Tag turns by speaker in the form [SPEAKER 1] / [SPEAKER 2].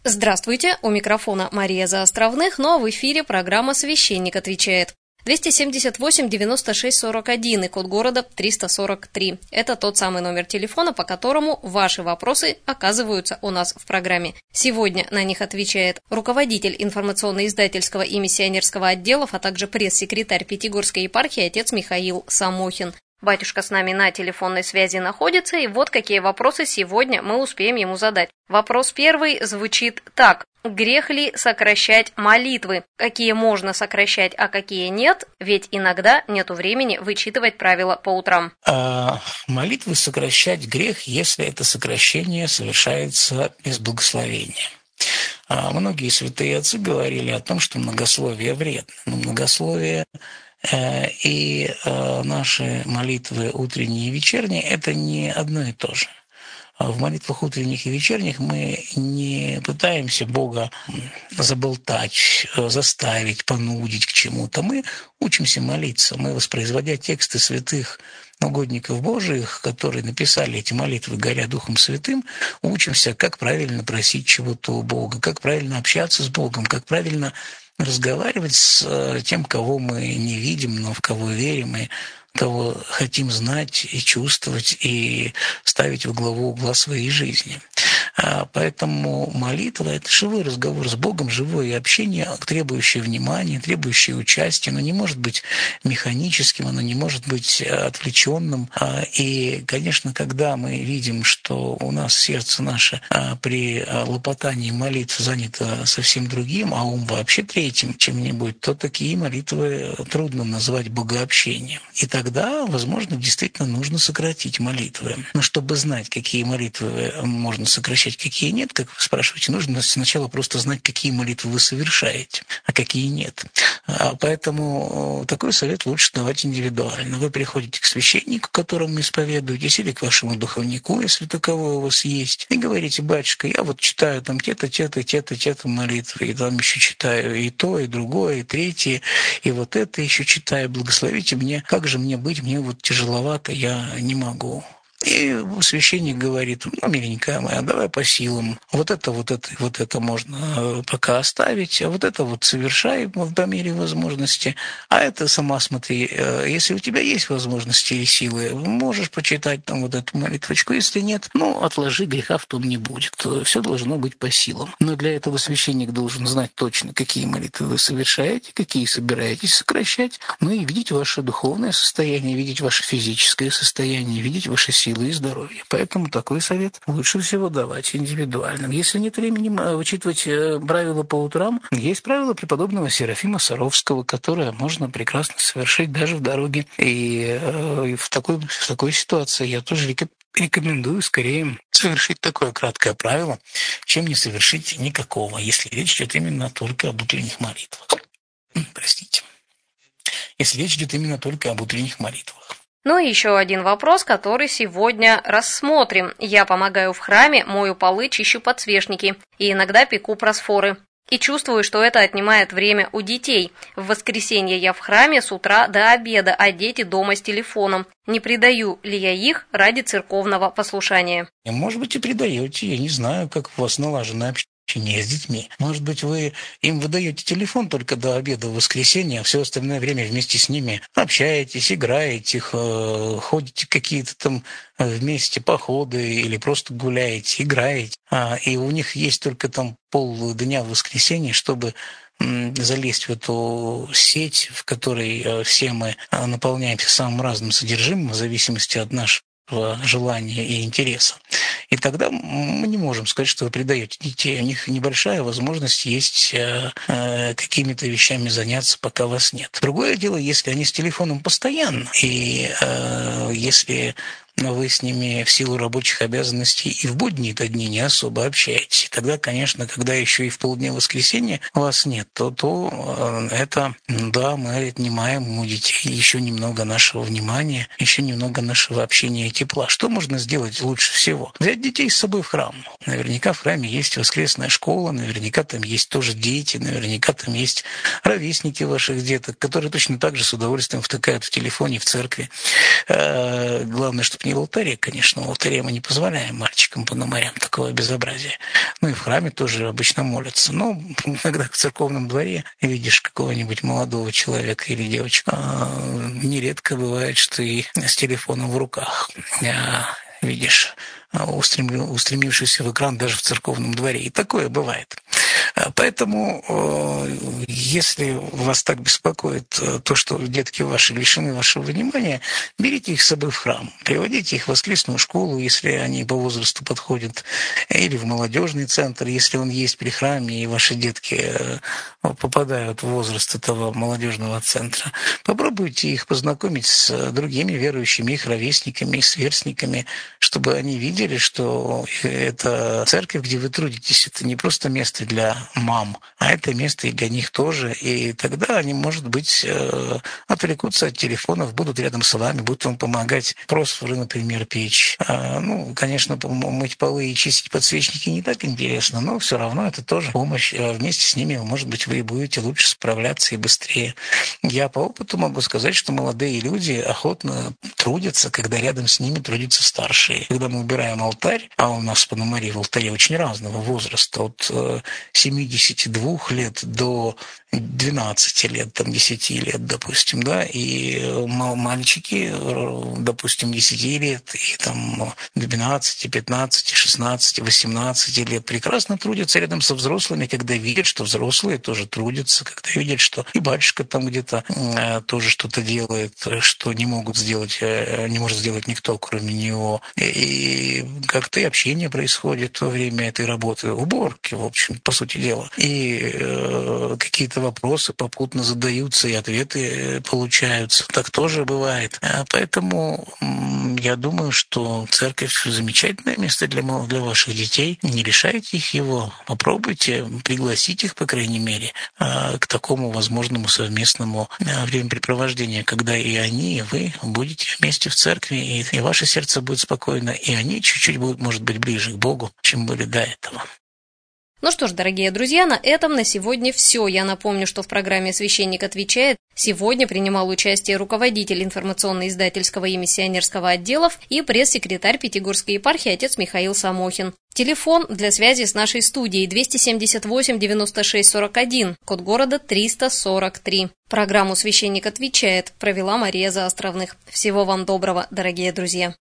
[SPEAKER 1] Здравствуйте, у микрофона Мария Заостровных, но в эфире программа «Священник отвечает». 278-96-41 и код города 343. Это тот самый номер телефона, по которому ваши вопросы оказываются у нас в программе. Сегодня на них отвечает руководитель информационно-издательского и миссионерского отделов, а также пресс-секретарь Пятигорской епархии отец Михаил Самохин. Батюшка с нами на телефонной связи находится, и вот какие вопросы сегодня мы успеем ему задать. Вопрос первый звучит так. Грех ли сокращать молитвы? Какие можно сокращать, а какие нет? Ведь иногда нету времени вычитывать правила по утрам.
[SPEAKER 2] Молитвы сокращать грех, если это сокращение совершается без благословения. Многие святые отцы говорили о том, что многословие вредно. Но многословие и наши молитвы утренние и вечерние – это не одно и то же. В молитвах утренних и вечерних мы не пытаемся Бога заболтать, заставить, понудить к чему-то. Мы учимся молиться, мы, воспроизводя тексты святых угодников Божиих, которые написали эти молитвы, горя Духом Святым, учимся, как правильно просить чего-то у Бога, как правильно общаться с Богом, как правильно разговаривать с тем, кого мы не видим, но в кого верим, и кого хотим знать и чувствовать, и ставить во главу угла своей жизни. Поэтому молитва – это живой разговор с Богом, живое общение, требующее внимания, требующее участия. Оно не может быть механическим, оно не может быть отвлеченным. И, конечно, когда мы видим, что у нас сердце наше при лопотании молитв занято совсем другим, а ум вообще третьим чем-нибудь, то такие молитвы трудно назвать богообщением. И тогда, возможно, действительно нужно сократить молитвы. Но чтобы знать, какие молитвы можно сокращать, какие нет, как вы спрашиваете, нужно сначала просто знать, какие молитвы вы совершаете, а какие нет. Поэтому такой совет лучше давать индивидуально. Вы приходите к священнику, которому исповедуетесь, или к вашему духовнику, если таковой у вас есть, и говорите: батюшка, я вот читаю там те-то молитвы, и там еще читаю и то, и другое, и третье, и вот это еще читаю, благословите мне, как же мне быть, мне вот тяжеловато, я не могу. И священник говорит: миленькая моя, давай по силам. Вот это можно пока оставить, а вот это вот совершай по мере возможности. А это сама смотри, если у тебя есть возможности и силы, можешь почитать там вот эту молитвочку. Если нет, отложи, греха в том не будет. Все должно быть по силам. Но для этого священник должен знать точно, какие молитвы вы совершаете, какие собираетесь сокращать, и видеть ваше духовное состояние, видеть ваше физическое состояние, видеть ваши силы и здоровья. Поэтому такой совет лучше всего давать индивидуально. Если нет времени вычитывать правила по утрам, есть правила преподобного Серафима Саровского, которое можно прекрасно совершить даже в дороге. И в такой ситуации я тоже рекомендую скорее совершить такое краткое правило, чем не совершить никакого, если речь идет именно только об утренних молитвах. Простите. Если речь идет именно только об утренних молитвах.
[SPEAKER 1] Ну и еще один вопрос, который сегодня рассмотрим. Я помогаю в храме, мою полы, чищу подсвечники и иногда пеку просфоры. И чувствую, что это отнимает время у детей. В воскресенье я в храме с утра до обеда, а дети дома с телефоном. Не предаю ли я их ради церковного послушания?
[SPEAKER 2] Может быть, и предаете. Я не знаю, как у вас налажено общение с детьми. Может быть, вы им выдаете телефон только до обеда в воскресенье, а все остальное время вместе с ними общаетесь, играете, ходите какие-то там вместе походы или просто гуляете, играете. И у них есть только там полдня в воскресенье, чтобы залезть в эту сеть, в которой все мы наполняемся самым разным содержимым в зависимости от нашего желания и интереса. И тогда мы не можем сказать, что вы предаете детей. У них небольшая возможность есть какими-то вещами заняться, пока вас нет. Другое дело, если они с телефоном постоянно, и если вы с ними в силу рабочих обязанностей и в будние-то дни не особо общаетесь. И тогда, конечно, когда еще и в полдня воскресенья вас нет, то это, да, мы отнимаем у детей еще немного нашего внимания, еще немного нашего общения и тепла. Что можно сделать лучше всего? Взять детей с собой в храм. Наверняка в храме есть воскресная школа, наверняка там есть тоже дети, наверняка там есть ровесники ваших деток, которые точно так же с удовольствием втыкают в телефоне в церкви. Главное, чтобы только не в алтаре, конечно. В алтаре мы не позволяем мальчикам пономарям такого безобразия. Ну и в храме тоже обычно молятся. Но когда в церковном дворе видишь какого-нибудь молодого человека или девочку, нередко бывает, что и с телефоном в руках видишь устремившийся в экран даже в церковном дворе. И такое бывает. Поэтому, если вас так беспокоит то, что детки ваши лишены вашего внимания, берите их с собой в храм, приводите их в воскресную школу, если они по возрасту подходят, или в молодежный центр, если он есть при храме, и ваши детки попадают в возраст этого молодежного центра. Попробуйте их познакомить с другими верующими, их ровесниками, их сверстниками, чтобы они видели, что это церковь, где вы трудитесь, это не просто место для мам, а это место и для них тоже. И тогда они, может быть, отвлекутся от телефонов, будут рядом с вами, будут вам помогать фосфоры, например, печь. Конечно, мыть полы и чистить подсвечники не так интересно, но все равно это тоже помощь. Вместе с ними, может быть, вы будете лучше справляться и быстрее. Я по опыту могу сказать, что молодые люди охотно трудятся, когда рядом с ними трудятся старшие. Когда мы убираем алтарь, а у нас пономари в алтаре очень разного возраста, от 72 лет до 12 лет, 10 лет, допустим, и мальчики, допустим, 10 лет, и 12, 15, 16, 18 лет прекрасно трудятся рядом со взрослыми, когда видят, что взрослые тоже трудятся, когда видят, что и батюшка там где-то тоже что-то делает, что не может сделать никто, кроме него. И как-то и общение происходит во время этой работы, уборки, в общем, по сути дела. И какие-то вопросы попутно задаются, и ответы получаются. Так тоже бывает. Поэтому я думаю, что церковь – замечательное место для ваших детей. Не лишайте их его. Попробуйте пригласить их, по крайней мере, к такому возможному совместному времяпрепровождению, когда и они, и вы будете вместе в церкви, и ваше сердце будет спокойно, и они чуть-чуть будут, может быть, ближе к Богу, чем были до этого.
[SPEAKER 1] Ну что ж, дорогие друзья, на этом на сегодня все. Я напомню, что в программе «Священник отвечает» сегодня принимал участие руководитель информационно-издательского и миссионерского отделов и пресс-секретарь Пятигорской епархии отец Михаил Самохин. Телефон для связи с нашей студией 278 96 41, код города 343. Программу «Священник отвечает» провела Мария Заостровных. Всего вам доброго, дорогие друзья.